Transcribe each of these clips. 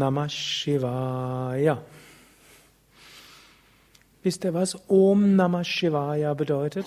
Namah Shivaya. Wisst ihr, was Om Namah Shivaya bedeutet?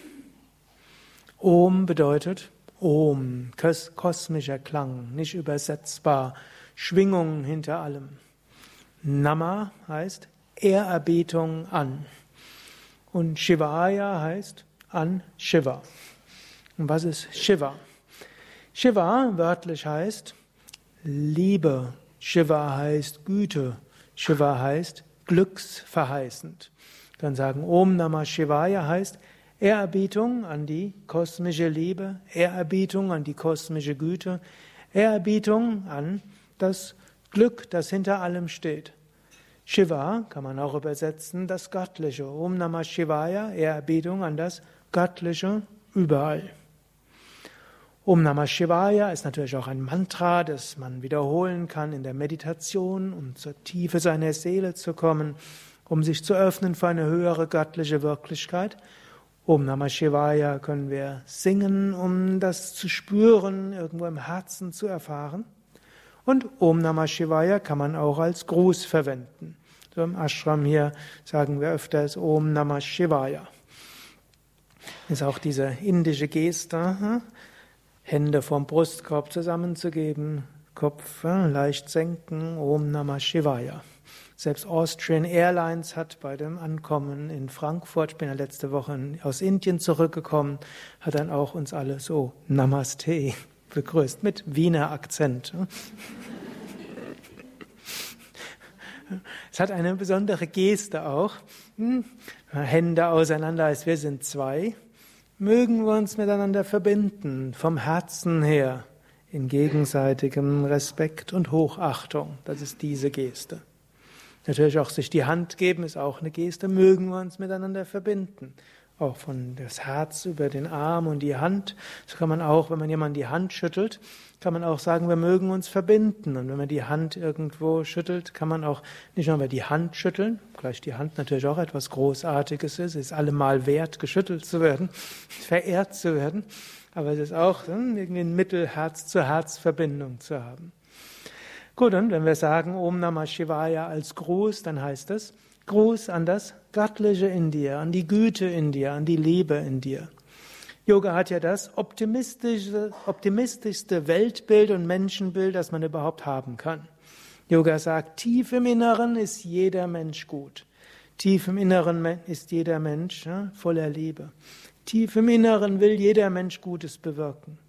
Om bedeutet Om, kosmischer Klang, nicht übersetzbar, Schwingung hinter allem. Nama heißt Ehrerbietung an. Und Shivaya heißt an Shiva. Und was ist Shiva? Shiva wörtlich heißt Liebe. Shiva heißt Güte. Shiva heißt glücksverheißend. Wir können sagen, Om Namah Shivaya heißt Ehrerbietung an die kosmische Liebe, Ehrerbietung an die kosmische Güte, Ehrerbietung an das Glück, das hinter allem steht. Shiva kann man auch übersetzen, das Göttliche. Om Namah Shivaya, Ehrerbietung an das Göttliche überall. Om Namah Shivaya ist natürlich auch ein Mantra, das man wiederholen kann in der Meditation, um zur Tiefe seiner Seele zu kommen, um sich zu öffnen für eine höhere göttliche Wirklichkeit. Om Namah Shivaya können wir singen, um das zu spüren, irgendwo im Herzen zu erfahren. Und Om Namah Shivaya kann man auch als Gruß verwenden. So im Ashram hier sagen wir öfters Om Namah Shivaya. Ist auch diese indische Geste, Hände vom Brustkorb zusammenzugeben, Kopf leicht senken, Om Namah Shivaya. Selbst Austrian Airlines hat bei dem Ankommen in Frankfurt, ich bin ja letzte Woche aus Indien zurückgekommen, hat dann auch uns alle so Namaste begrüßt, mit Wiener Akzent. Es hat eine besondere Geste auch. Hände auseinander, als wir sind zwei. Mögen wir uns miteinander verbinden, vom Herzen her, in gegenseitigem Respekt und Hochachtung. Das ist diese Geste. Natürlich auch sich die Hand geben, ist auch eine Geste. Mögen wir uns miteinander verbinden. Auch von das Herz über den Arm und die Hand. So kann man auch, wenn man jemanden die Hand schüttelt, kann man auch sagen, wir mögen uns verbinden. Und wenn man die Hand irgendwo schüttelt, kann man auch nicht nur die Hand schütteln, gleich die Hand natürlich auch etwas Großartiges ist, ist allemal wert, geschüttelt zu werden, verehrt zu werden. Aber es ist auch irgendwie ein Mittel, Herz-zu-Herz-Verbindung zu haben. Gut, und wenn wir sagen Om Namah Shivaya als Gruß, dann heißt es Gruß an das Göttliche in dir, an die Güte in dir, an die Liebe in dir. Yoga hat ja das optimistischste Weltbild und Menschenbild, das man überhaupt haben kann. Yoga sagt, tief im Inneren ist jeder Mensch gut. Tief im Inneren ist jeder Mensch voller Liebe. Tief im Inneren will jeder Mensch Gutes bewirken.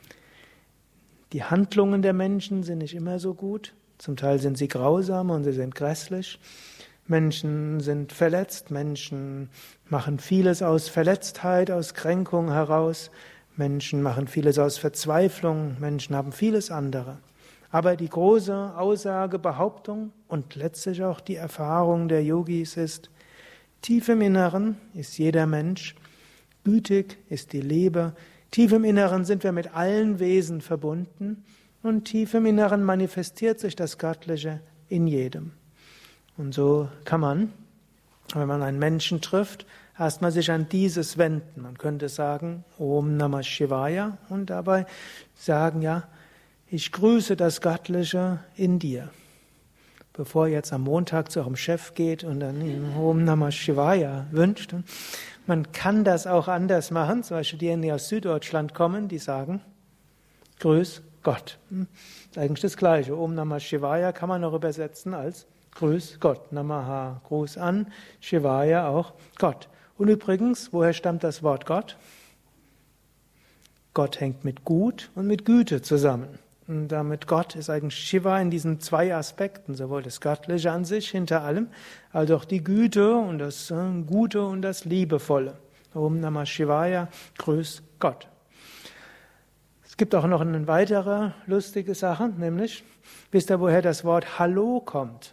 Die Handlungen der Menschen sind nicht immer so gut. Zum Teil sind sie grausam und sie sind grässlich. Menschen sind verletzt, Menschen machen vieles aus Verletztheit, aus Kränkung heraus, Menschen machen vieles aus Verzweiflung, Menschen haben vieles andere. Aber die große Aussage, Behauptung und letztlich auch die Erfahrung der Yogis ist, tief im Inneren ist jeder Mensch, gütig ist die Liebe, tief im Inneren sind wir mit allen Wesen verbunden und tief im Inneren manifestiert sich das Göttliche in jedem. Und so kann man, wenn man einen Menschen trifft, erstmal sich an dieses wenden. Man könnte sagen, Om Namah Shivaya und dabei sagen, ja, ich grüße das Göttliche in dir. Bevor ihr jetzt am Montag zu eurem Chef geht und dann ihm Om Namah Shivaya wünscht. Man kann das auch anders machen, zum Beispiel diejenigen, die aus Süddeutschland kommen, die sagen, Grüß Gott. Das ist eigentlich das Gleiche. Om Namah Shivaya kann man auch übersetzen als Grüß Gott. Namaha, Gruß an, Shivaya auch Gott. Und übrigens, woher stammt das Wort Gott? Gott hängt mit Gut und mit Güte zusammen. Und damit Gott ist eigentlich Shiva in diesen zwei Aspekten, sowohl das Göttliche an sich hinter allem, als auch die Güte und das Gute und das Liebevolle. Om Namah Shivaya, Grüß Gott. Es gibt auch noch eine weitere lustige Sache, nämlich, wisst ihr, woher das Wort Hallo kommt?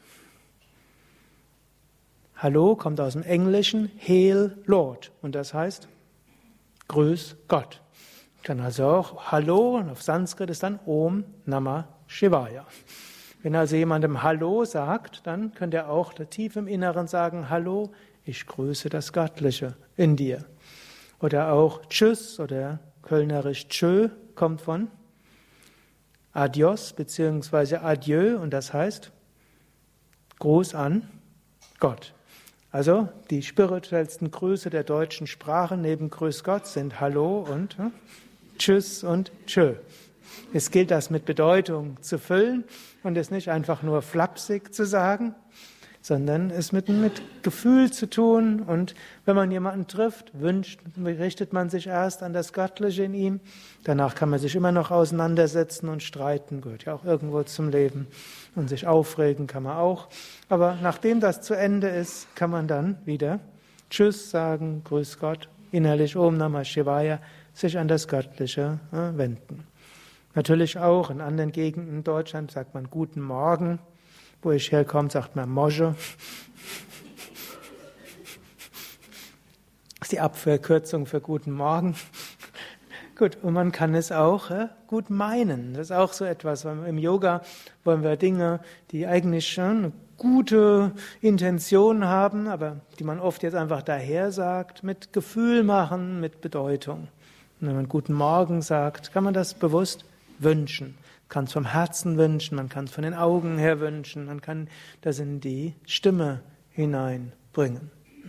Hallo kommt aus dem Englischen Hail Lord und das heißt Grüß Gott. Ich kann also auch Hallo und auf Sanskrit ist dann Om Namah Shivaya. Wenn also jemandem Hallo sagt, dann könnt ihr auch tief im Inneren sagen Hallo, ich grüße das Göttliche in dir. Oder auch Tschüss oder kölnerisch Tschö kommt von Adios bzw. Adieu und das heißt Gruß an Gott. Also die spirituellsten Grüße der deutschen Sprache neben Grüß Gott sind Hallo und Tschüss und Tschö. Es gilt, das mit Bedeutung zu füllen und es nicht einfach nur flapsig zu sagen, sondern es mit Gefühl zu tun. Und wenn man jemanden trifft, richtet man sich erst an das Göttliche in ihm. Danach kann man sich immer noch auseinandersetzen und streiten, gehört ja auch irgendwo zum Leben. Und sich aufregen kann man auch. Aber nachdem das zu Ende ist, kann man dann wieder Tschüss sagen, Grüß Gott, innerlich Om Namah Shivaya, sich an das Göttliche wenden. Natürlich auch in anderen Gegenden in Deutschland sagt man Guten Morgen. Wo ich herkomme, sagt man Moje. Das ist die Abkürzung für Guten Morgen. Gut, und man kann es auch gut meinen. Das ist auch so etwas. Im Yoga wollen wir Dinge, die eigentlich schon eine gute Intention haben, aber die man oft jetzt einfach daher sagt, mit Gefühl machen, mit Bedeutung. Und wenn man Guten Morgen sagt, kann man das bewusst wünschen. Man kann es vom Herzen wünschen, man kann es von den Augen her wünschen, man kann das in die Stimme hineinbringen.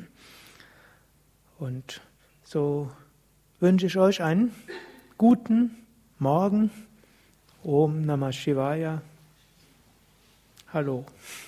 Und so wünsche ich euch einen guten Morgen. Om Namah Shivaya. Hallo.